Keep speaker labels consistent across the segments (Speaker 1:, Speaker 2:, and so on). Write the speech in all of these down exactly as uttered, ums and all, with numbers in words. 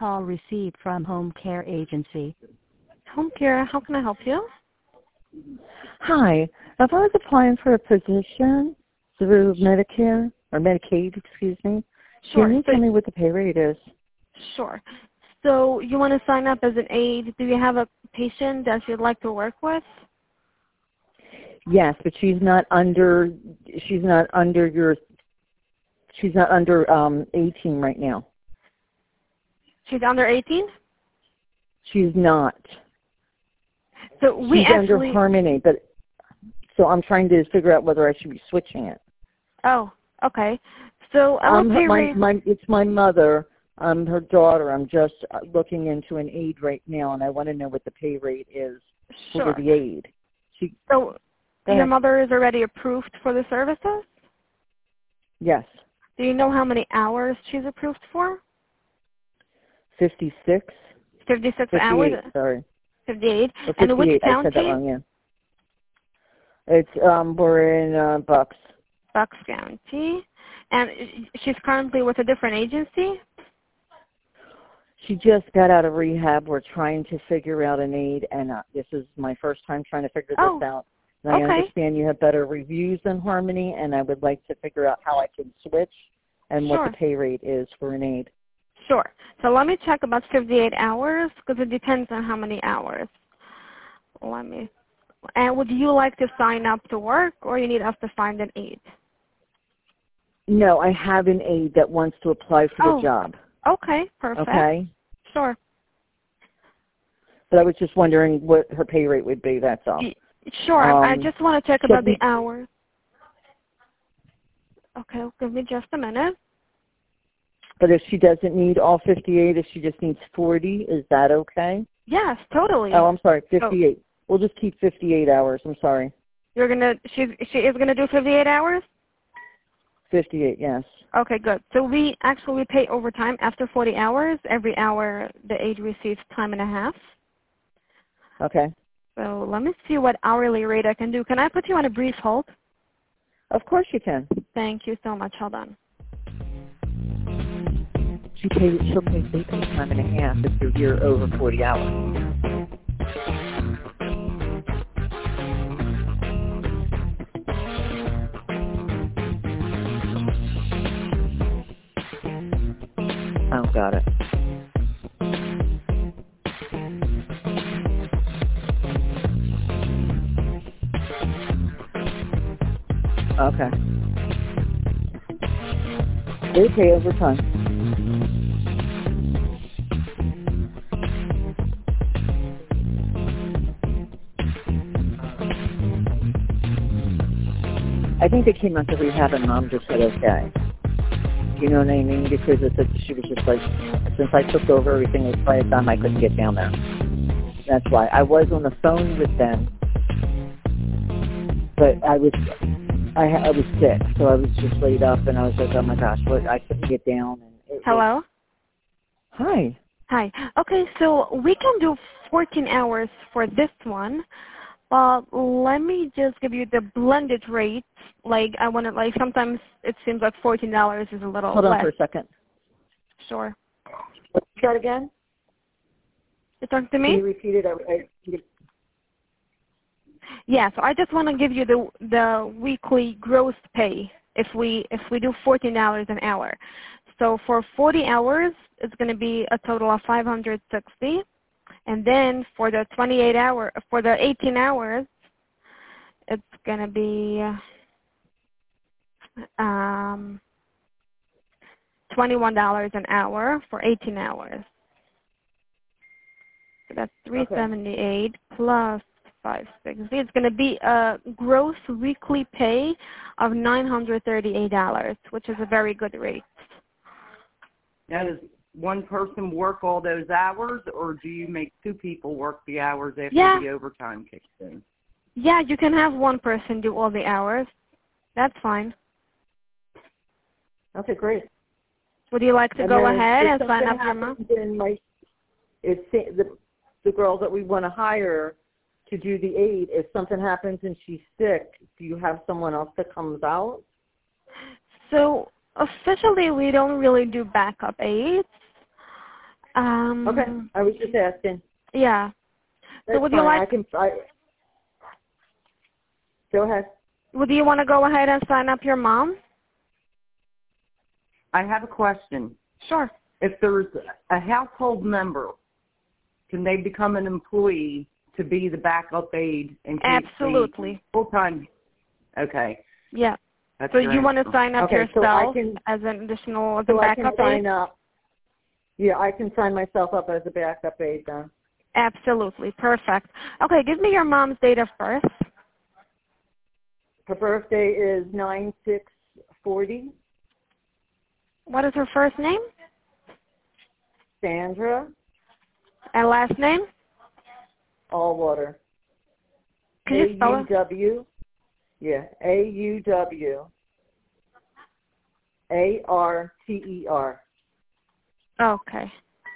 Speaker 1: call received from Home Care Agency.
Speaker 2: Home Care, how can I help you?
Speaker 3: Hi. If I was applying for a position through Medicare or Medicaid, excuse me,
Speaker 2: Sure.
Speaker 3: can you
Speaker 2: so,
Speaker 3: tell me what the pay rate is?
Speaker 2: Sure. So you want to sign up as an aide. Do you have a patient that you'd like to work with?
Speaker 3: Yes, but she's not under. She's not under your. She's not under um, eighteen right now.
Speaker 2: She's under eighteen?
Speaker 3: She's not.
Speaker 2: So we
Speaker 3: she's
Speaker 2: actually,
Speaker 3: under Harmony, but so I'm trying to figure out whether I should be switching it.
Speaker 2: Oh, okay. So our
Speaker 3: um,
Speaker 2: pay
Speaker 3: my,
Speaker 2: rate.
Speaker 3: my, it's my mother. I'm her daughter. I'm just looking into an aide right now, and I want to know what the pay rate is
Speaker 2: Sure.
Speaker 3: for the aide. She,
Speaker 2: so your mother is already approved for the services?
Speaker 3: Yes.
Speaker 2: Do you know how many hours she's approved for?
Speaker 3: fifty-six.
Speaker 2: fifty-six hours?
Speaker 3: Sorry.
Speaker 2: fifty-eight.
Speaker 3: Or
Speaker 2: And which
Speaker 3: fifty-eight.
Speaker 2: county?
Speaker 3: I said that wrong, yeah. It's, um, we're in uh, Bucks.
Speaker 2: Bucks County. And she's currently with a different agency?
Speaker 3: She just got out of rehab. We're trying to figure out an aide, and uh, this is my first time trying to figure
Speaker 2: Oh,
Speaker 3: this out. And I
Speaker 2: okay.
Speaker 3: understand you have better reviews than Harmony, and I would like to figure out how I can switch and
Speaker 2: Sure.
Speaker 3: what the pay rate is for an aide.
Speaker 2: Sure. So let me check about fifty-eight hours because it depends on how many hours. Let me. And would you like to sign up to work, or you need us to find an aide?
Speaker 3: No, I have an aide that wants to apply for
Speaker 2: Oh.
Speaker 3: the job.
Speaker 2: Okay, perfect.
Speaker 3: Okay?
Speaker 2: Sure.
Speaker 3: But I was just wondering what her pay rate would be, that's all.
Speaker 2: Sure.
Speaker 3: Um,
Speaker 2: I just want to check about the hours. Okay, give me just a minute.
Speaker 3: But if she doesn't need all fifty-eight, if she just needs forty, is that okay?
Speaker 2: Yes, totally.
Speaker 3: Oh, I'm sorry, fifty-eight. Oh. We'll just keep fifty-eight hours. I'm sorry.
Speaker 2: You're gonna. She's she is gonna do fifty-eight hours.
Speaker 3: fifty-eight, yes.
Speaker 2: Okay, good. So we actually pay overtime after forty hours. Every hour the aide receives time and a half.
Speaker 3: Okay.
Speaker 2: So let me see what hourly rate I can do. Can I put you on a brief hold?
Speaker 3: Of course you can.
Speaker 2: Thank you so much. Hold on.
Speaker 3: She pays, she'll pay eighteen time and a half if you're here over forty hours. Oh, got it. Okay. They pay overtime. I think they came out to rehab and Mom just said okay. You know what I mean? Because it's a, she was just like, since I took over, everything was quiet time, I couldn't get down there. That's why. I was on the phone with them, but I was I, I was sick, so I was just laid up, and I was like, oh my gosh, what? I couldn't get down. And it,
Speaker 2: Hello?
Speaker 3: It, hi.
Speaker 2: Hi. Okay, so we can do fourteen hours for this one. Uh, let me just give you the blended rate. Like, I want to, like, sometimes it seems like fourteen dollars is a little
Speaker 3: Hold on
Speaker 2: less.
Speaker 3: for a second.
Speaker 2: Sure.
Speaker 3: What's that again?
Speaker 2: You talking to me?
Speaker 3: Can you repeat it? I, I,
Speaker 2: Yeah, so I just want to give you the the weekly gross pay if we if we do fourteen dollars an hour. So for forty hours, it's going to be a total of five hundred sixty, and then for the twenty-eight hour for the eighteen hours, it's going to be um, twenty-one dollars an hour for eighteen hours. So that's three seventy-eight plus five sixty. It's going to be a gross weekly pay of nine hundred thirty-eight dollars, which is a very good rate.
Speaker 4: Now, does one person work all those hours, or do you make two people work the hours after
Speaker 2: Yeah.
Speaker 4: the overtime kicks in?
Speaker 2: Yeah, you can have one person do all the hours. That's fine.
Speaker 3: okay, great.
Speaker 2: Would you like to
Speaker 3: And
Speaker 2: go
Speaker 3: then
Speaker 2: ahead
Speaker 3: if
Speaker 2: and sign up
Speaker 3: something
Speaker 2: your mom?
Speaker 3: happens in my, it's the the girl that we want to hire to do the aid. If something happens and she's sick, do you have someone else that comes out?
Speaker 2: So officially, we don't really do backup aides. Um,
Speaker 3: Okay, I was just asking.
Speaker 2: Yeah.
Speaker 3: That's
Speaker 2: so would
Speaker 3: fine.
Speaker 2: you like?
Speaker 3: I can. I, go ahead.
Speaker 2: Would you want to go ahead and sign up your mom?
Speaker 4: I have a question.
Speaker 2: Sure.
Speaker 4: If there's a household member, can they become an employee to be the backup aide in case
Speaker 2: Absolutely.
Speaker 4: full time? Okay.
Speaker 2: Yeah.
Speaker 4: That's
Speaker 2: so
Speaker 4: great.
Speaker 2: you want to sign up
Speaker 3: Okay, so I
Speaker 2: yourself
Speaker 3: can-
Speaker 2: as an additional as
Speaker 3: So
Speaker 2: a
Speaker 3: I can
Speaker 2: backup
Speaker 3: sign
Speaker 2: aide?
Speaker 3: up. Yeah, I can sign myself up as a backup aide then.
Speaker 2: Absolutely. Perfect. Okay, give me your mom's date of birth.
Speaker 3: Her birthday is nine six forty.
Speaker 2: What is her first name?
Speaker 3: Sandra
Speaker 2: And last name?
Speaker 3: Allwater.
Speaker 2: Can you spell
Speaker 3: A U
Speaker 2: it?
Speaker 3: W. Yeah, A U W A R T E R.
Speaker 2: Okay.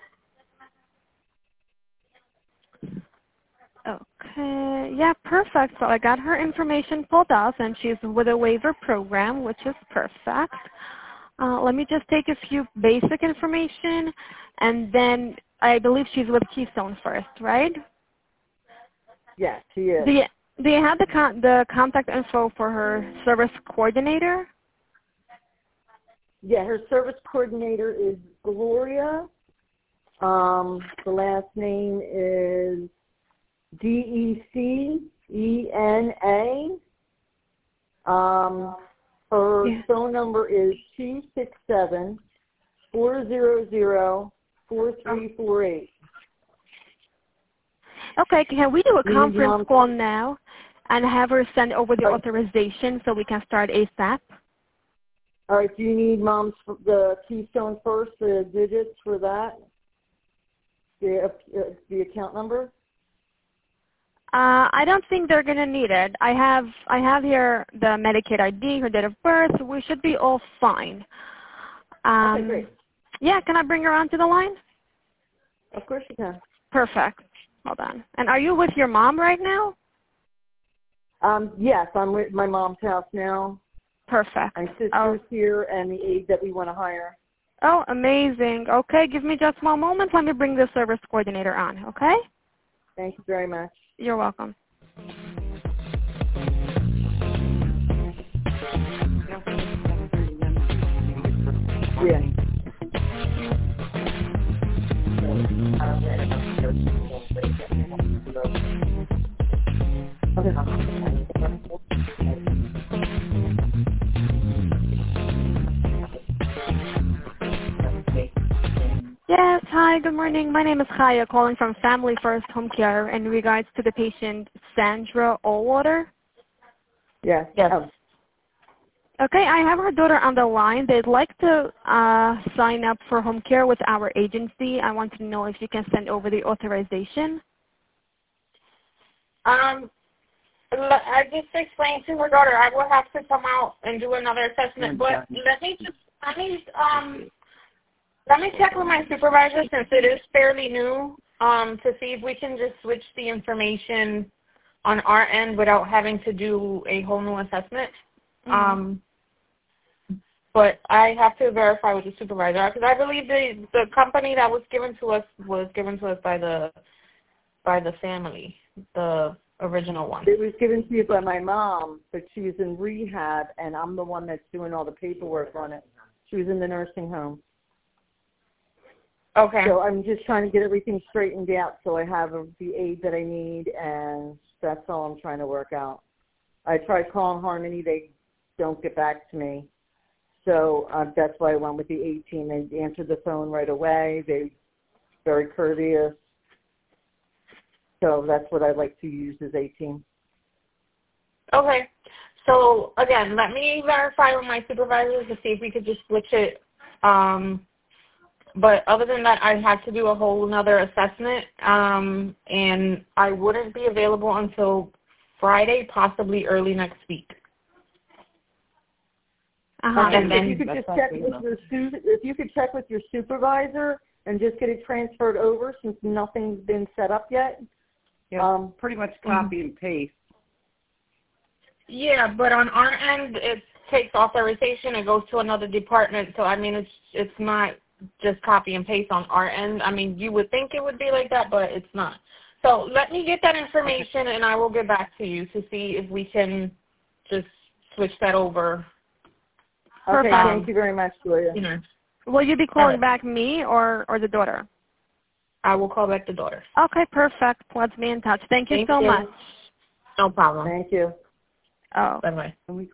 Speaker 2: Okay. Yeah, perfect. So I got her information pulled up, and she's with a waiver program, which is perfect. Uh, let me just take a few basic information, and then I believe she's with Keystone First, right?
Speaker 3: Yes, she is.
Speaker 2: Do you, do you have the con- the contact info for her service coordinator?
Speaker 3: Yeah, her service coordinator is Gloria. Um, the last name is D E C E N A. Um, her
Speaker 2: Yeah.
Speaker 3: phone number is two six seven, four zero zero, four three four eight.
Speaker 2: Okay, can we do a
Speaker 3: Please,
Speaker 2: conference
Speaker 3: Mom.
Speaker 2: call now and have her send over the
Speaker 3: Oh.
Speaker 2: authorization so we can start ASAP?
Speaker 3: All right, do you need Mom's the Keystone First, the digits for that? The, uh, the account number?
Speaker 2: Uh, I don't think they're gonna need it. I have I have here the Medicaid I D, her date of birth. We should be all fine. Um,
Speaker 3: Okay, great.
Speaker 2: Yeah, can I bring her onto the line?
Speaker 3: Of course you can.
Speaker 2: Perfect. Hold on. And are you with your mom right now?
Speaker 3: Um, yes, I'm with my mom's house now.
Speaker 2: Perfect.
Speaker 3: My sister's
Speaker 2: Oh,
Speaker 3: here and the aide that we want to hire.
Speaker 2: oh, amazing. Okay, give me just one moment. Let me bring the service coordinator on, okay?
Speaker 3: Thank you very much.
Speaker 2: You're welcome.
Speaker 3: Yeah.
Speaker 2: Yes, hi, good morning. My name is Chaya, calling from Family First Home Care in regards to the patient Sandra Allwater.
Speaker 3: Yes.
Speaker 4: Yes.
Speaker 3: Um,
Speaker 2: Okay, I have her daughter on the line. They'd like to uh, sign up for home care with our agency. I want to know if you can send over the authorization.
Speaker 5: Um, l- I just explained to her daughter I will have to come out and do another assessment, but let me just let me um let me check with my supervisor since it is fairly new um to see if we can just switch the information on our end without having to do a whole new assessment.
Speaker 2: Mm-hmm.
Speaker 5: Um, but I have to verify with the supervisor because I believe the the company that was given to us was given to us by the by the family, the original one.
Speaker 3: it was given to you by my mom, but she was in rehab, and I'm the one that's doing all the paperwork on it. She was in the nursing home.
Speaker 5: Okay.
Speaker 3: So I'm just trying to get everything straightened out so I have the aid that I need, and that's all I'm trying to work out. I tried calling Harmony. They don't get back to me. So uh, that's why I went with the eighteen. They answered the phone right away. They very courteous. So that's what I like to use is eighteen.
Speaker 5: Okay. So again, let me verify with my supervisors to see if we could just switch it. Um, but other than that, I have to do a whole another assessment, um, and I wouldn't be available until Friday, possibly early next week.
Speaker 2: Uh-huh.
Speaker 3: Okay,
Speaker 5: And
Speaker 3: so if
Speaker 5: then-
Speaker 3: you could just
Speaker 4: That's
Speaker 3: check
Speaker 4: not
Speaker 3: with
Speaker 4: good
Speaker 3: your su- if you could check with your supervisor and just get it transferred over since nothing's been set up yet.
Speaker 4: Yeah,
Speaker 3: Um,
Speaker 4: pretty much copy and paste.
Speaker 5: Yeah, but on our end, it takes authorization. It goes to another department. So I mean, it's it's not just copy and paste on our end. I mean, you would think it would be like that, but it's not. So let me get that information, and I will get back to you to see if we can just switch that over.
Speaker 3: Okay,
Speaker 2: Perfect.
Speaker 3: thank you very much, Julia.
Speaker 5: You know,
Speaker 2: Will you be calling
Speaker 5: right.
Speaker 2: back me or, or the daughter?
Speaker 5: I will call back the daughter.
Speaker 2: Okay, perfect. Let's be in touch. Thank you
Speaker 5: Thank
Speaker 2: so
Speaker 5: you.
Speaker 2: much.
Speaker 5: No problem.
Speaker 3: Thank you.
Speaker 2: Oh.
Speaker 5: Bye-bye.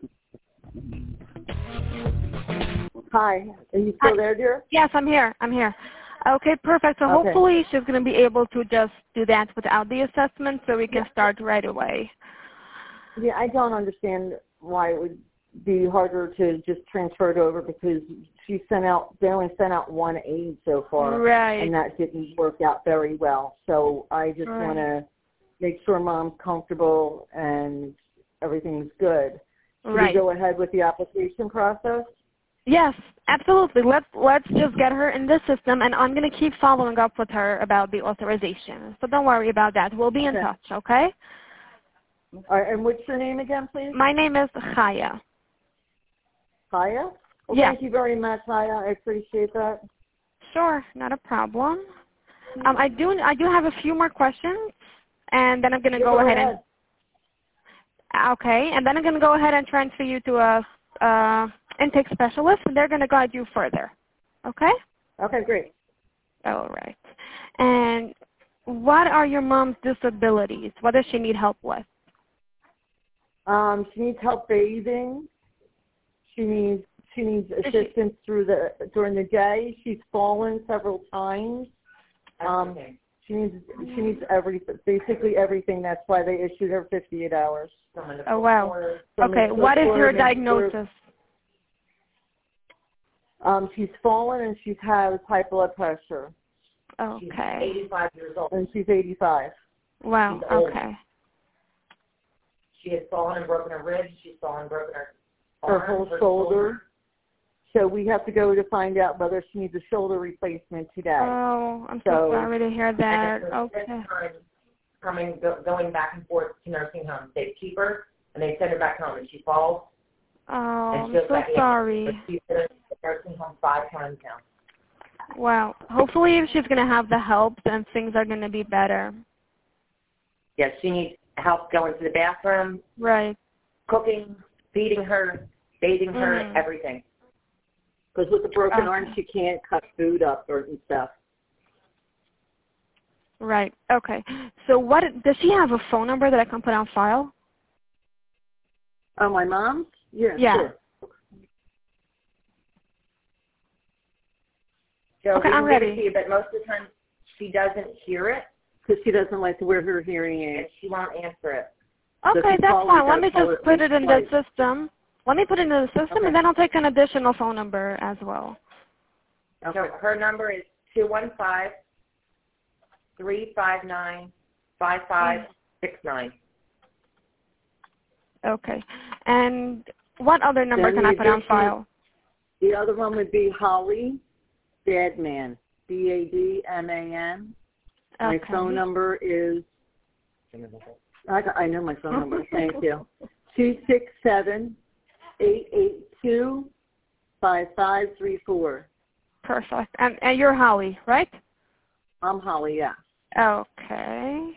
Speaker 3: Hi, are you still
Speaker 2: Hi.
Speaker 3: there, dear?
Speaker 2: Yes, I'm here. I'm here. Okay, perfect. So
Speaker 3: Okay.
Speaker 2: hopefully she's going to be able to just do that without the assessment so we can start right away.
Speaker 3: Yeah, I don't understand why it would be harder to just transfer it over because she sent out, they only sent out one aid so far.
Speaker 2: Right.
Speaker 3: And that didn't work out very well. So I just
Speaker 2: Right.
Speaker 3: want to make sure Mom's comfortable and everything's good. Should
Speaker 2: Right.
Speaker 3: we go ahead with the application process?
Speaker 2: Yes, absolutely. Let's let's just get her in the system, and I'm going to keep following up with her about the authorization. So don't worry about that. We'll be in
Speaker 3: Okay.
Speaker 2: touch, okay?
Speaker 3: All right, and what's your name again, please?
Speaker 2: My name is Chaya.
Speaker 3: Chaya? Well,
Speaker 2: Yeah.
Speaker 3: Thank you very much, Chaya. I appreciate that.
Speaker 2: Sure, not a problem. Um, I do I do have a few more questions, and then I'm going to
Speaker 3: Yeah,
Speaker 2: go,
Speaker 3: go
Speaker 2: ahead,
Speaker 3: ahead.
Speaker 2: and okay, and then I'm going to go ahead and transfer you to a uh, intake specialist, and they're going to guide you further. Okay?
Speaker 3: Okay, great.
Speaker 2: All right. And what are your mom's disabilities? What does she need help with?
Speaker 3: Um, she needs help bathing. She needs she needs assistance through the during the day. She's fallen several times. Um, she needs she needs everything, basically everything. That's why they issued her fifty-eight hours.
Speaker 2: Oh, wow. Okay, what is her diagnosis?
Speaker 3: Um, she's fallen and she's has high blood pressure.
Speaker 2: Okay.
Speaker 6: She's eighty-five years old.
Speaker 3: And she's eighty-five.
Speaker 2: Wow,
Speaker 6: She's old.
Speaker 2: okay.
Speaker 6: She has fallen and broken her ribs. She's fallen and broken her
Speaker 3: Her
Speaker 6: arm,
Speaker 3: whole
Speaker 6: her
Speaker 3: shoulder. So we have to go to find out whether she needs a shoulder replacement today.
Speaker 2: Oh, I'm so,
Speaker 3: So-
Speaker 2: sorry to hear that.
Speaker 6: And it's her
Speaker 2: Okay.
Speaker 6: fifth time coming, go, going back and forth to nursing homes. They keep her, and they send her back home, and she falls.
Speaker 2: Oh,
Speaker 6: and
Speaker 2: I'm
Speaker 6: she goes
Speaker 2: so
Speaker 6: back in.
Speaker 2: sorry.
Speaker 6: But she's been in the nursing home five times now.
Speaker 2: Wow. Hopefully if she's going to have the help, then things are going to be better.
Speaker 6: Yes, she needs help going to the bathroom,
Speaker 2: Right.
Speaker 6: cooking, feeding her, bathing her,
Speaker 2: Mhm.
Speaker 6: everything.
Speaker 3: Because with the broken
Speaker 2: Okay.
Speaker 3: arm, she can't cut food up or and stuff.
Speaker 2: Right. Okay. So what does she have a phone number that I can put on file?
Speaker 3: Oh, my mom? Yeah,
Speaker 2: Yeah.
Speaker 3: sure.
Speaker 6: So
Speaker 2: Okay,
Speaker 6: we can
Speaker 2: I'm
Speaker 6: give
Speaker 2: ready.
Speaker 6: it to you, but most of the time she doesn't hear it,
Speaker 3: Because she doesn't like to wear her hearing
Speaker 6: and
Speaker 3: aids.
Speaker 6: she won't answer it.
Speaker 3: So
Speaker 2: Okay,
Speaker 3: if you
Speaker 2: that's
Speaker 3: call, we
Speaker 2: fine. Let
Speaker 3: gotta
Speaker 2: me
Speaker 3: call
Speaker 2: just
Speaker 3: at
Speaker 2: put
Speaker 3: least
Speaker 2: it in the
Speaker 3: twice.
Speaker 2: system. Let me put it in the system,
Speaker 6: Okay.
Speaker 2: and then I'll take an additional phone number as well.
Speaker 3: Okay.
Speaker 6: So her number is two one five, three five nine, five five six nine.
Speaker 2: Okay. And what other number
Speaker 3: Then
Speaker 2: can
Speaker 3: the
Speaker 2: I put on
Speaker 3: additional-
Speaker 2: file?
Speaker 3: The other one would be Holly Badman, B A D M A N. My
Speaker 2: Okay.
Speaker 3: phone number is, I, I know my phone number, thank you, two six seven, eight eight two, five five three four.
Speaker 2: Perfect. And, and you're Holly, right?
Speaker 3: I'm Holly, yeah.
Speaker 2: Okay.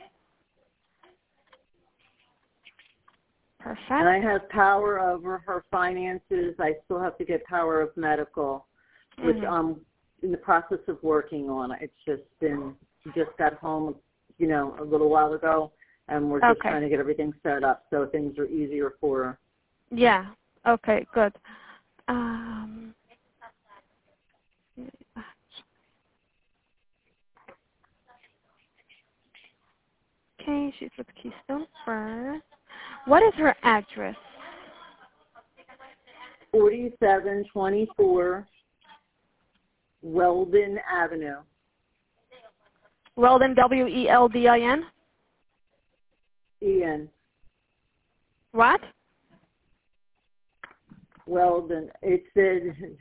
Speaker 2: Perfect.
Speaker 3: And I have power over her finances. I still have to get power of medical, which
Speaker 2: Mhm.
Speaker 3: I'm in the process of working on. It's just been, she just got home, you know, a little while ago, and we're just
Speaker 2: Okay.
Speaker 3: trying to get everything set up so things are easier for her.
Speaker 2: Yeah. Okay, good. Um, okay, she's with Keystone First. What is her address?
Speaker 3: forty-seven twenty-four Weldon Avenue.
Speaker 2: Weldon, W E L D I N?
Speaker 3: Ian.
Speaker 2: What?
Speaker 3: Weldon. It said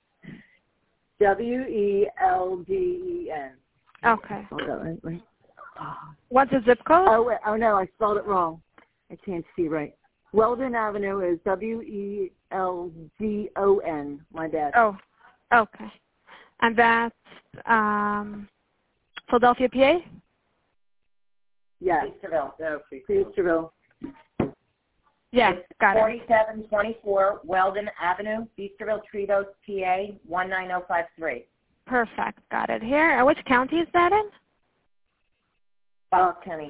Speaker 3: W E L D E N.
Speaker 2: Okay.
Speaker 3: Hold on, wait, wait.
Speaker 2: What's the zip code?
Speaker 3: Oh, wait, oh no, I spelled it wrong. I can't see right. Weldon Avenue is W E L D O N. My bad.
Speaker 2: Oh, okay. And that's um, Philadelphia, P A?
Speaker 3: Yes.
Speaker 6: Feasterville.
Speaker 3: No, Feasterville.
Speaker 2: Yeah, got it.
Speaker 6: forty-seven twenty-four Weldon Avenue, Feasterville, Trevose, P A, one nine zero five three.
Speaker 2: Perfect. Got it here. And which county is that in?
Speaker 6: Bucks County.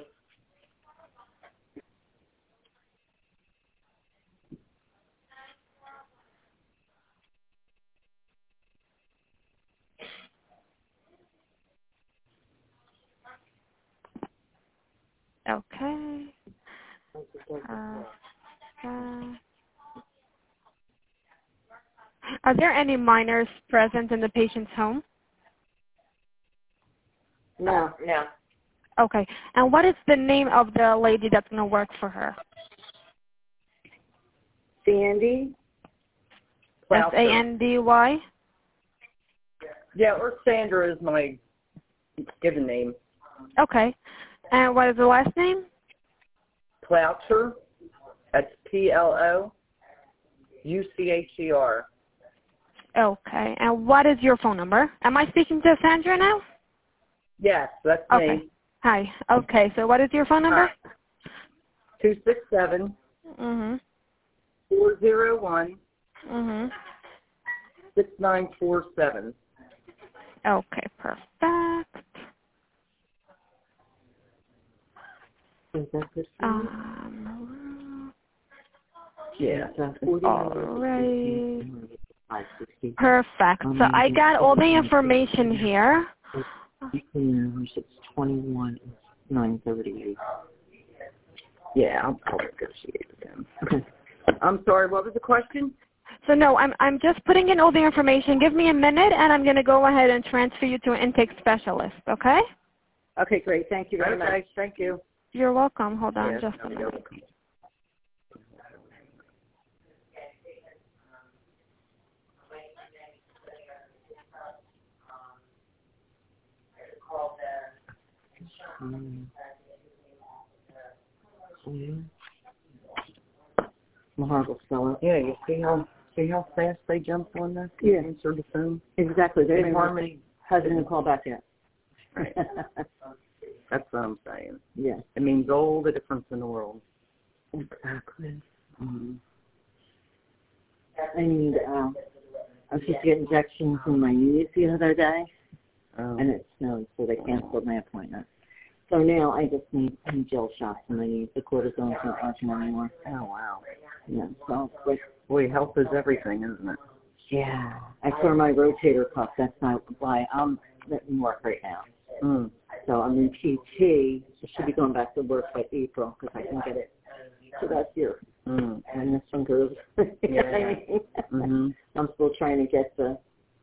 Speaker 2: Okay. Uh, uh, are there any minors present in the patient's home?
Speaker 6: No. No.
Speaker 2: Okay. And what is the name of the lady that's going to work for her?
Speaker 3: Sandy.
Speaker 2: S A N D Y?
Speaker 4: Yeah, or Sandra is my given name.
Speaker 2: Okay. And what is the last name?
Speaker 4: Ploucher. That's P L O U C H E R.
Speaker 2: Okay. And what is your phone number? Am I speaking to Sandra now?
Speaker 4: Yes, that's
Speaker 2: Okay.
Speaker 4: me.
Speaker 2: Hi. Okay. So what is your phone number?
Speaker 4: Two six seven
Speaker 2: Mhm.
Speaker 4: four zero one
Speaker 2: Mhm.
Speaker 4: six nine four seven.
Speaker 2: Okay. Perfect. Um,
Speaker 4: Yeah.
Speaker 2: all right. Perfect. So I got all the information here.
Speaker 3: It's twenty-one, nine thirty-eight.
Speaker 4: Yeah, I'll, I'll negotiate with them. I'm sorry, what was the question?
Speaker 2: So no, I'm I'm just putting in all the information. Give me a minute, and I'm going to go ahead and transfer you to an intake specialist. Okay?
Speaker 3: Okay, great. Thank you very
Speaker 4: Okay,
Speaker 3: much.
Speaker 4: thank you.
Speaker 2: You're welcome. Hold on
Speaker 4: Yes,
Speaker 2: just a
Speaker 4: you're
Speaker 2: minute.
Speaker 4: welcome.
Speaker 3: Um, Mahar spell it.
Speaker 4: Yeah, you see how see how fast they jumped on that?
Speaker 3: Yeah.
Speaker 4: Answered the phone.
Speaker 3: Exactly. They
Speaker 4: And Harmony
Speaker 3: hasn't even called back yet.
Speaker 4: Right. That's what I'm saying.
Speaker 3: Yeah.
Speaker 4: It means all the difference in the world.
Speaker 3: Exactly. Mm-hmm. I need, uh, I was supposed to get injections in my knees the other day,
Speaker 4: Um,
Speaker 3: and it snowed, so they canceled my appointment. So now I just need some gel shots in my knees. The cortisone's not working anymore.
Speaker 4: oh, wow.
Speaker 3: Yeah, so, like,
Speaker 4: Boy, health is everything, isn't it?
Speaker 3: yeah. I tore my rotator cuff. That's not why I'm in work right now.
Speaker 4: Mm.
Speaker 3: So I'm in P T. I should be going back to work by April because I can get it. So that's here.
Speaker 4: Mm.
Speaker 3: And this one goes. You know what I mean?
Speaker 4: Mm-hmm.
Speaker 3: I'm still trying to get the,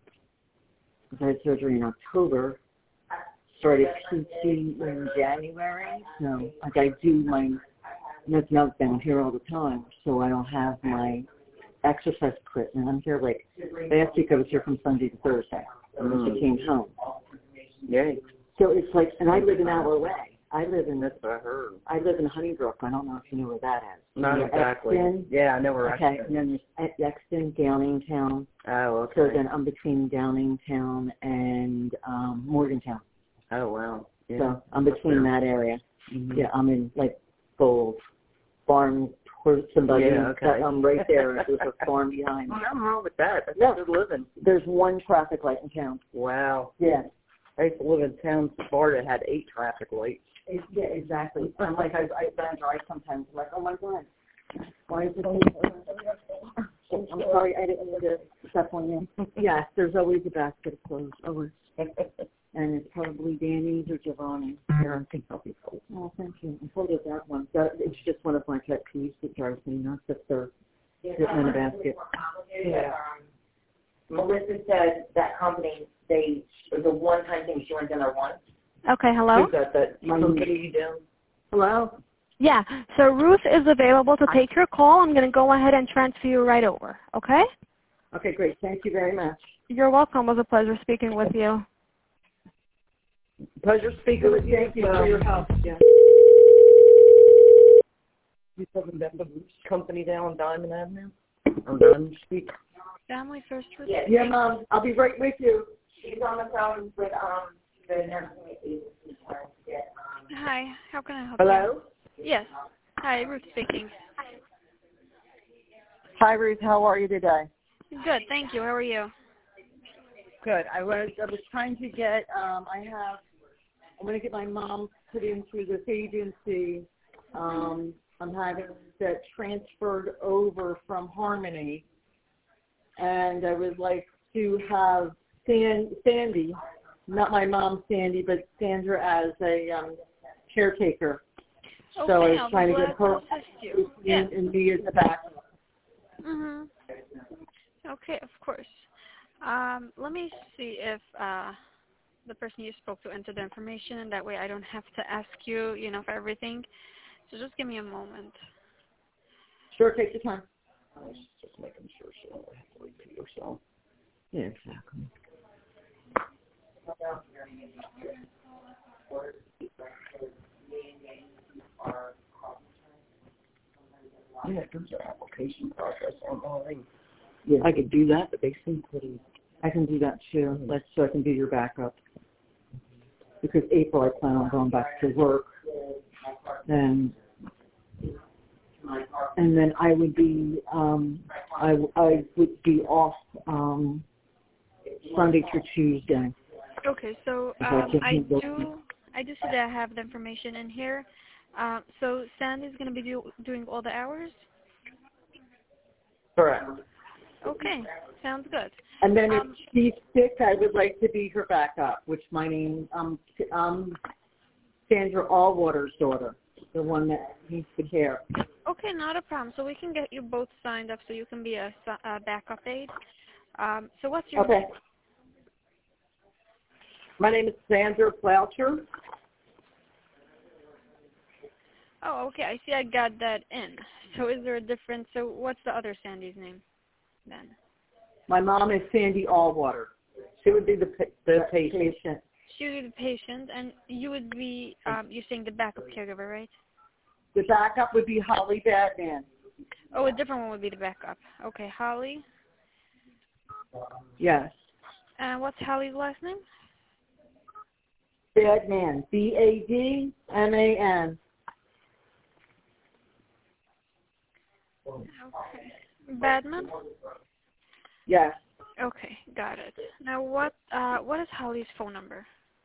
Speaker 3: I had surgery in October, started P T in January. So like I do my nothing else down here all the time. So I don't have my exercise equipment. I'm here like, last week I was here from Sunday to Thursday.
Speaker 4: Mm.
Speaker 3: I came home.
Speaker 4: Yay.
Speaker 3: So it's like, and I live an hour away. I live in
Speaker 4: That's what I heard.
Speaker 3: I live in Honeybrook. I don't know if you know where that is.
Speaker 4: Not
Speaker 3: You know,
Speaker 4: exactly.
Speaker 3: Exton?
Speaker 4: Yeah, I know where
Speaker 3: Okay,
Speaker 4: Exton.
Speaker 3: and then there's Exton, Downingtown.
Speaker 4: Oh, okay.
Speaker 3: So then I'm between Downingtown and um, Morgantown.
Speaker 4: Oh, wow. Yeah.
Speaker 3: So I'm between that area.
Speaker 4: Mm-hmm.
Speaker 3: Yeah, I'm in like Gold Farm or somebody.
Speaker 4: Yeah, okay.
Speaker 3: I'm right there. There's a farm behind.
Speaker 4: Well, nothing wrong with that. That's
Speaker 3: No.
Speaker 4: good living.
Speaker 3: There's one traffic light in town.
Speaker 4: Wow.
Speaker 3: Yeah.
Speaker 4: I used to live in town in Florida that had eight traffic lights.
Speaker 3: It, yeah, exactly. I'm like, I, I, I drive sometimes. I'm like, oh my God. Why is it only, I'm sorry, I didn't mean to step on you. Yes, there's always a basket of clothes, always. And it's probably Danny's or Giovanni's.
Speaker 4: Here, I think I'll be full.
Speaker 3: Oh, thank you. I told you that one. That, it's just one of my pet peeves that drives me nuts if they're sitting in a basket.
Speaker 6: Yeah. Melissa said that company, they, it was a one-time thing. She went down there once.
Speaker 2: Okay, hello?
Speaker 4: Who's that? That company you down?
Speaker 3: Hello?
Speaker 2: Yeah, so Ruth is available to take your call. I'm going to go ahead and transfer you right over, okay?
Speaker 3: Okay, great. Thank you very much.
Speaker 2: You're welcome. It was a pleasure speaking with you.
Speaker 4: Pleasure speaking with you.
Speaker 3: Thank you for your help. Yeah.
Speaker 4: You talking about the company down on Diamond Avenue? Or Diamond Street?
Speaker 2: Family First Fruit?
Speaker 6: Yes.
Speaker 3: Yeah, Mom. I'll be right with you.
Speaker 6: She's on the phone with um the nursing agency trying to get. Um,
Speaker 2: Hi, how can I help
Speaker 3: Hello?
Speaker 2: you? Yes. Hi, Ruth speaking.
Speaker 3: Hi, Ruth. How are you today?
Speaker 2: Good, thank you. How are you?
Speaker 3: Good. I was I was trying to get. Um, I have. I'm going to get my mom put in through this agency. Um, I'm having that transferred over from Harmony, and I would like to have San, Sandy, not my mom Sandy, but Sandra as a um, caretaker.
Speaker 2: Okay,
Speaker 3: so I was
Speaker 2: I'll
Speaker 3: trying
Speaker 2: be
Speaker 3: to get
Speaker 2: glad
Speaker 3: her
Speaker 2: to assist you.
Speaker 3: and,
Speaker 2: Yeah.
Speaker 3: and me as a backup.
Speaker 2: Mhm. Okay, of course. Um, let me see if uh, the person you spoke to entered the information, and that way I don't have to ask you, you know, for everything. So just give me a moment.
Speaker 3: Sure, take your time. I was just making sure she don't have to repeat herself. Yeah, exactly. Yeah, there's an application process online. Yeah, I could do that, but they seem pretty. I can do that too. Let's so I can be your backup. Because April, I plan on going back to work, and and then I would be um, I I would be off um, Sunday through Tuesday.
Speaker 2: Okay, so um, I do I do see that I have the information in here. Um, so Sandy's going to be do, doing all the hours?
Speaker 3: Correct.
Speaker 2: Okay, sounds good.
Speaker 3: And then
Speaker 2: um,
Speaker 3: if she's sick, I would like to be her backup, which my name um um Sandra Allwater's daughter, the one that needs the care.
Speaker 2: Okay, not a problem. So we can get you both signed up so you can be a, a backup aide. Um, so what's your
Speaker 3: Okay.
Speaker 2: name?
Speaker 3: My name is Sandra Floucher.
Speaker 2: Oh, okay. I see I got that in. So is there a difference? So what's the other Sandy's name then?
Speaker 3: My mom is Sandy Allwater. She would be the the patient.
Speaker 2: She would be the patient, and you would be, um, you're saying the backup caregiver, right?
Speaker 3: The backup would be Holly Badman.
Speaker 2: Oh, a different one would be the backup. Okay, Holly.
Speaker 3: Yes.
Speaker 2: And what's Holly's last name?
Speaker 3: Badman. B A D M A N.
Speaker 2: Okay. Badman?
Speaker 3: Yes.
Speaker 2: Okay, got it. Now what uh what is Holly's phone number?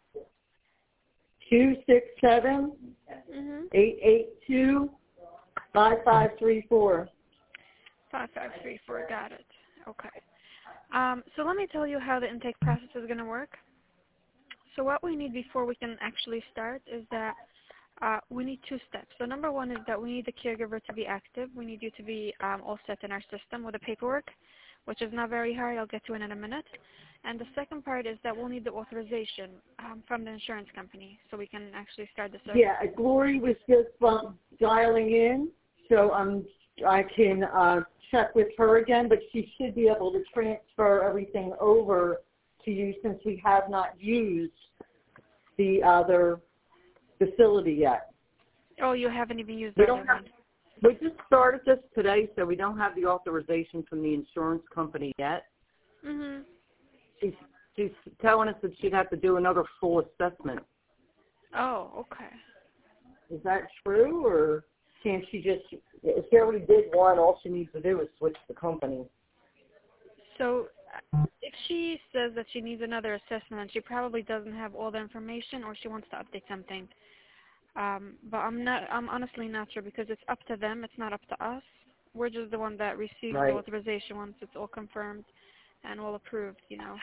Speaker 3: Two six seven
Speaker 2: Mhm.
Speaker 3: eight eight two five five three four.
Speaker 2: Five five three four, got it. Okay. Um so let me tell you how the intake process is gonna work. So what we need before we can actually start is that uh, we need two steps. So number one is that we need the caregiver to be active. We need you to be um, all set in our system with the paperwork, which is not very hard. I'll get to it in a minute. And the second part is that we'll need the authorization um, from the insurance company so we can actually start the service.
Speaker 3: Yeah, Glory was just um, dialing in, so um, I can uh, check with her again, but she should be able to transfer everything over to you since we have not used the other facility yet.
Speaker 2: Oh, you haven't even used
Speaker 4: We
Speaker 2: that
Speaker 4: don't
Speaker 2: one.
Speaker 4: have, we just started this today, so we don't have the authorization from the insurance company yet.
Speaker 2: Mhm.
Speaker 4: She's, she's telling us that she'd have to do another full assessment.
Speaker 2: Oh, okay.
Speaker 3: Is that true, or can she just, if she already did one, all she needs to do is switch the company?
Speaker 2: So uh, if she says that she needs another assessment, she probably doesn't have all the information, or she wants to update something. Um, but I'm not. I'm honestly not sure because it's up to them. It's not up to us. We're just the one that receives
Speaker 3: Right.
Speaker 2: the authorization once it's all confirmed and all approved. You know.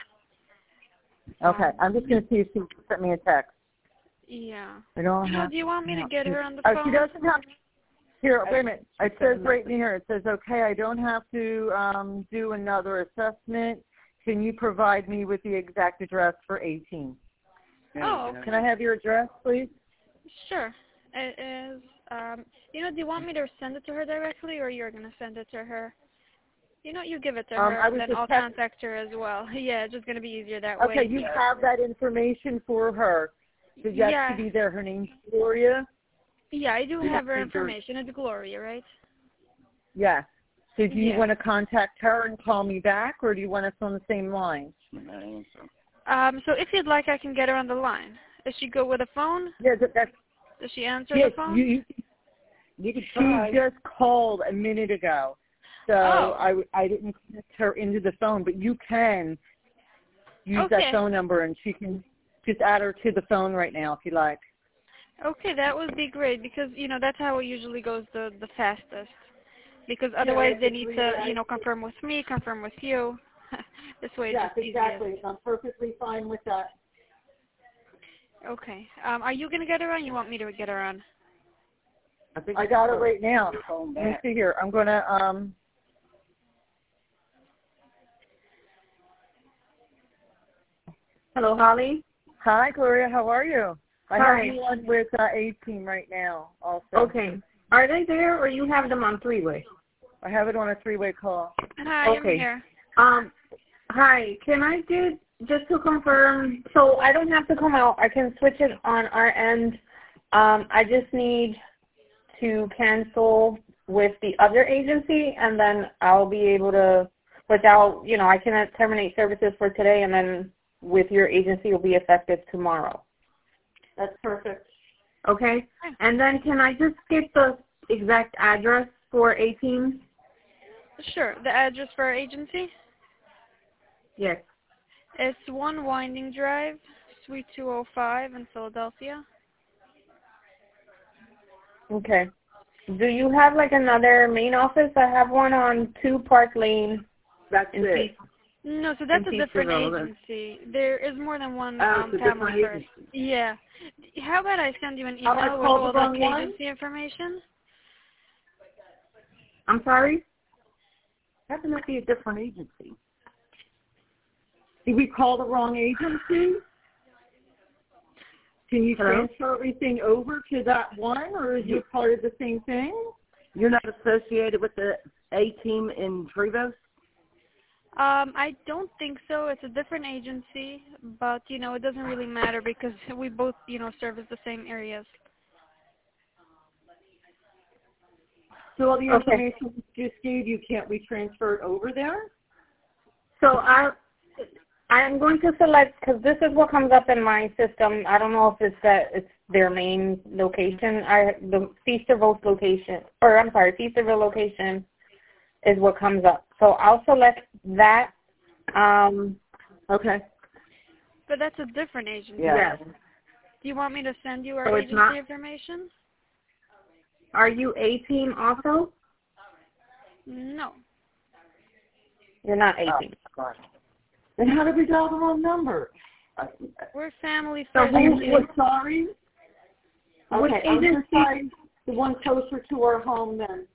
Speaker 3: Okay,
Speaker 2: Um,
Speaker 3: I'm just going to see if she sent me a text.
Speaker 2: yeah.
Speaker 3: I don't
Speaker 2: You know,
Speaker 3: have,
Speaker 2: do you want me to
Speaker 3: no.
Speaker 2: get her on the
Speaker 3: Oh,
Speaker 2: phone?
Speaker 3: she doesn't have. Here, wait a minute. It says
Speaker 4: sent a
Speaker 3: right in here. It says, okay, I don't have to um, do another assessment. Can you provide me with the exact address for eighteen?
Speaker 2: Oh, okay.
Speaker 3: Can I have your address, please?
Speaker 2: Sure. It is. Um, you know, do you want me to send it to her directly, or you're gonna send it to her? You know, you give it to
Speaker 3: Um,
Speaker 2: her,
Speaker 3: I
Speaker 2: and
Speaker 3: was
Speaker 2: then
Speaker 3: just
Speaker 2: I'll
Speaker 3: text-
Speaker 2: contact her as well. Yeah, it's just gonna be easier that
Speaker 3: Okay,
Speaker 2: way.
Speaker 3: you have that information for her. So you
Speaker 2: Yeah.
Speaker 3: have to be there. Her name's Gloria.
Speaker 2: Yeah, I do
Speaker 3: You
Speaker 2: have her
Speaker 3: have to-
Speaker 2: information. It's Gloria, right?
Speaker 3: Yes. So do you
Speaker 2: Yeah.
Speaker 3: want to contact her and call me back, or do you want us on the same line?
Speaker 2: Um, so if you'd like, I can get her on the line. Does she go with a phone?
Speaker 3: Yeah, that, that's.
Speaker 2: Does she answer
Speaker 3: Yes,
Speaker 2: the phone?
Speaker 3: you, you, you could try. She just called a minute ago, so
Speaker 2: oh.
Speaker 3: I, I didn't connect her into the phone, but you can use
Speaker 2: okay.
Speaker 3: that phone number, and she can just add her to the phone right now if you like.
Speaker 2: Okay, that would be great because, you know, that's how it usually goes the, the fastest. Because otherwise yeah, they need to, you know, confirm with me, confirm with you. This way it's
Speaker 3: yes,
Speaker 2: just
Speaker 3: exactly.
Speaker 2: easiest.
Speaker 3: I'm perfectly fine with that.
Speaker 2: Okay. Um, are you going to get her on? You want me to get her on?
Speaker 3: I, think I got it right now. Let me see here. I'm going to... Um,
Speaker 6: Hello, Holly.
Speaker 3: Hi, Gloria. How are you? I
Speaker 6: Hi.
Speaker 3: have you on with uh, A-Team right now also.
Speaker 6: Okay. Are they there or you have them on three-way?
Speaker 3: I have it on a three-way call.
Speaker 2: Hi,
Speaker 6: okay.
Speaker 2: I'm here.
Speaker 6: Um, hi. Can I get, just to confirm, so I don't have to come out. I can switch it on our end. Um, I just need to cancel with the other agency, and then I'll be able to, without, you know, I can terminate services for today, and then with your agency will be effective tomorrow.
Speaker 3: That's perfect.
Speaker 6: Okay. And then can I just get the exact address for A-Team?
Speaker 2: Sure. The address for our agency?
Speaker 6: Yes.
Speaker 2: It's one Winding Drive, Suite two oh five in Philadelphia.
Speaker 6: Okay. Do you have like another main office? I have one on two Park Lane.
Speaker 3: That's it.
Speaker 6: Peace.
Speaker 2: No, so that's a different agency. There is more than one um, family first. Yeah. How about I send you an email with all the agency information?
Speaker 6: I'm sorry?
Speaker 4: How can that be a different agency? Did we call the wrong agency? Can you
Speaker 6: Hello?
Speaker 4: transfer everything over to that one, or is it part of the same thing? You're not associated with the A-Team in Trevose?
Speaker 2: Um, I don't think so. It's a different agency, but, you know, it doesn't really matter because we both, you know, service the same areas.
Speaker 4: So all the
Speaker 6: Okay.
Speaker 4: information you just gave you, can't we transfer it over there?
Speaker 6: So I, I'm going to select, because this is what comes up in my system. I don't know if it's that it's their main location. I the Feasterville location, or I'm sorry, Feasterville location is what comes up. So I'll select that. Um,
Speaker 4: okay.
Speaker 2: But that's a different agency.
Speaker 6: Yes.
Speaker 2: Do you want me to send you our
Speaker 6: So it's
Speaker 2: agency
Speaker 6: not,
Speaker 2: information?
Speaker 6: Are you A-Team also?
Speaker 2: No.
Speaker 6: You're not A-Team.
Speaker 4: Oh, then how did we dial the wrong number?
Speaker 2: We're family
Speaker 6: So
Speaker 2: first.
Speaker 6: who,
Speaker 4: We're sorry.
Speaker 6: Which
Speaker 4: Okay, I'm
Speaker 6: agency?
Speaker 4: just sorry. The one closer to our home then.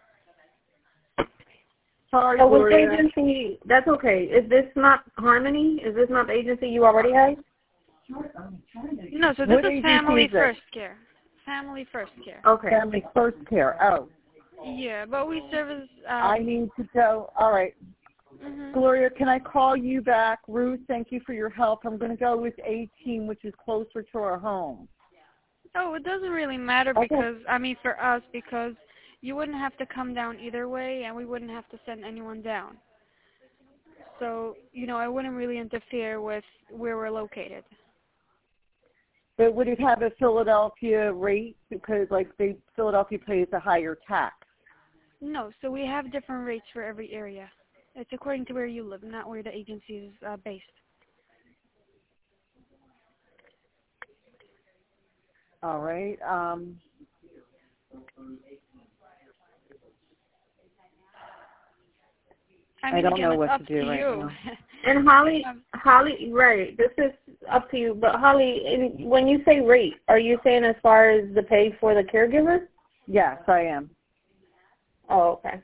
Speaker 4: Sorry,
Speaker 6: So which
Speaker 4: Gloria.
Speaker 6: agency? That's okay. Is this not Harmony? Is this not the agency you already have?
Speaker 2: No, so this
Speaker 3: What
Speaker 2: is Family
Speaker 3: agency is it?
Speaker 2: First Care. Family First Care.
Speaker 6: Okay.
Speaker 3: Family First Care. Oh,
Speaker 2: Yeah, but we service. Um,
Speaker 3: I need to go. All right.
Speaker 2: mm-hmm.
Speaker 3: Gloria, can I call you back? Ruth, thank you for your help. I'm going to go with A-Team, which is closer to our home.
Speaker 2: Oh, it doesn't really matter
Speaker 3: Okay.
Speaker 2: because, I mean, for us, because you wouldn't have to come down either way, and we wouldn't have to send anyone down. So, you know, I wouldn't really interfere with where we're located.
Speaker 3: But would it have a Philadelphia rate? Because, like, they, Philadelphia pays a higher tax.
Speaker 2: No, so we have different rates for every area. It's according to where you live, not where the agency is uh, based.
Speaker 3: All right. Um,
Speaker 2: I,
Speaker 3: I
Speaker 2: mean,
Speaker 3: don't
Speaker 2: again,
Speaker 3: know
Speaker 2: it's
Speaker 3: what
Speaker 2: up
Speaker 3: to do
Speaker 2: to
Speaker 3: right
Speaker 2: you.
Speaker 3: now.
Speaker 6: And Holly,
Speaker 2: Um,
Speaker 6: Holly, right, this is up to you. But Holly, in, when you say rate, are you saying as far as the pay for the caregiver?
Speaker 3: Yes, I am.
Speaker 6: Oh, okay.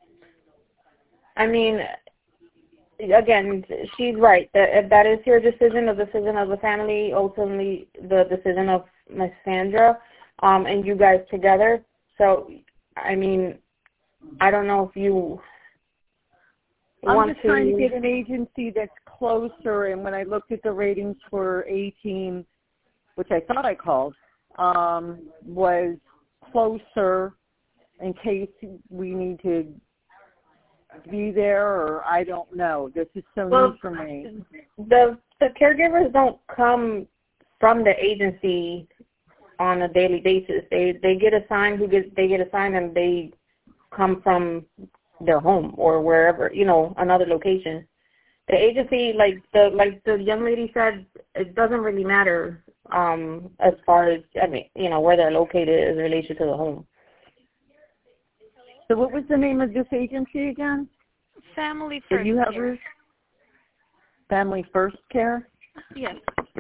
Speaker 6: I mean, again, she's right. That if that is your decision, the decision of the family, ultimately the decision of Miss Sandra, um, and you guys together. So, I mean, I don't know if you
Speaker 3: I'm
Speaker 6: want
Speaker 3: just
Speaker 6: to.
Speaker 3: trying to get an agency that's closer, and when I looked at the ratings for A-Team, which I thought I called, um, was closer in case we need to be there, or I don't know. This is so
Speaker 6: Well,
Speaker 3: new for me.
Speaker 6: The the caregivers don't come from the agency on a daily basis. They they get assigned who get they get assigned and they come from their home or wherever, you know, another location. The agency, like the like the young lady said, it doesn't really matter um, as far as, I mean, you know, where they're located in relation to the home.
Speaker 3: So what was the name of this agency again?
Speaker 2: Family First
Speaker 3: Did you have
Speaker 2: Care.
Speaker 3: Ruth? Family First Care?
Speaker 2: Yes.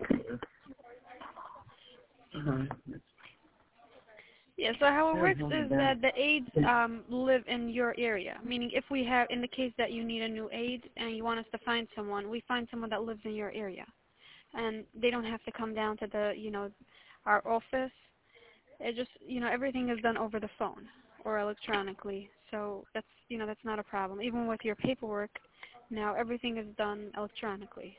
Speaker 3: Uh-huh.
Speaker 2: Yeah, so how it works is that the aides um, live in your area, meaning if we have, in the case that you need a new aide and you want us to find someone, we find someone that lives in your area. And they don't have to come down to the, you know, our office. It just, you know, everything is done over the phone or electronically. So that's, you know, that's not a problem. Even with your paperwork, now everything is done electronically.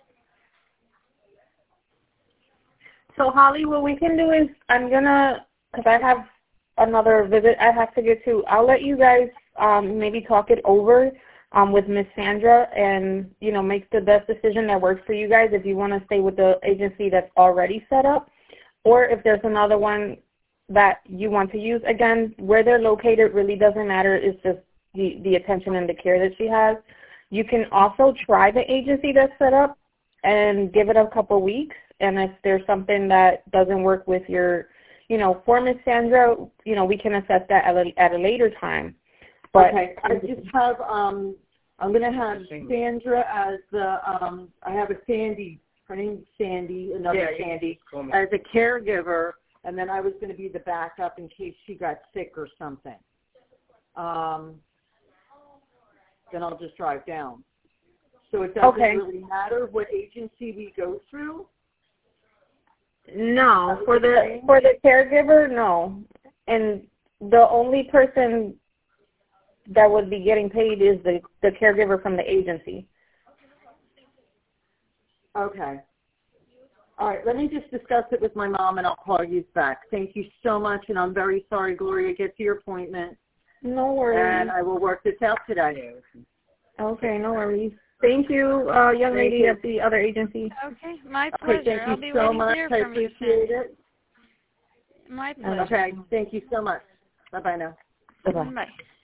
Speaker 6: So, Holly, what we can do is I'm going to, because I have another visit I have to get to, I'll let you guys um, maybe talk it over um, with Miss Sandra and, you know, make the best decision that works for you guys if you want to stay with the agency that's already set up, or if there's another one that you want to use. Again, where they're located really doesn't matter. It's just the, the attention and the care that she has. You can also try the agency that's set up and give it a couple weeks, and if there's something that doesn't work with your, you know, for Miss Sandra, you know, we can assess that at a, at a later time. But
Speaker 3: okay, I just have, um, I'm going to have Sandra as the, um, I have a Sandy, her name's Sandy, another yeah, Sandy, as a caregiver, and then I was going to be the backup in case she got sick or something. Um, then I'll just drive down. So it doesn't
Speaker 6: okay.
Speaker 3: really matter what agency we go through?
Speaker 6: No, for the for the caregiver, no. And the only person that would be getting paid is the, the caregiver from the agency.
Speaker 3: Okay. All right, let me just discuss it with my mom, and I'll call you back. Thank you so much, and I'm very sorry, Gloria. Get to your appointment.
Speaker 6: No worries.
Speaker 3: And I will work this out today.
Speaker 6: Okay, no worries. Thank you, uh, young
Speaker 3: Thank
Speaker 6: lady
Speaker 3: you.
Speaker 6: at the other agency.
Speaker 2: Okay, my pleasure.
Speaker 3: Okay, thank
Speaker 2: I'll
Speaker 3: you
Speaker 2: be
Speaker 3: so
Speaker 2: waiting
Speaker 3: much.
Speaker 2: to hear
Speaker 3: I
Speaker 2: from you,
Speaker 3: appreciate
Speaker 2: Sandy.
Speaker 3: it.
Speaker 2: My pleasure.
Speaker 3: Okay, thank you so much. Bye-bye now.
Speaker 6: Bye-bye.
Speaker 2: Bye.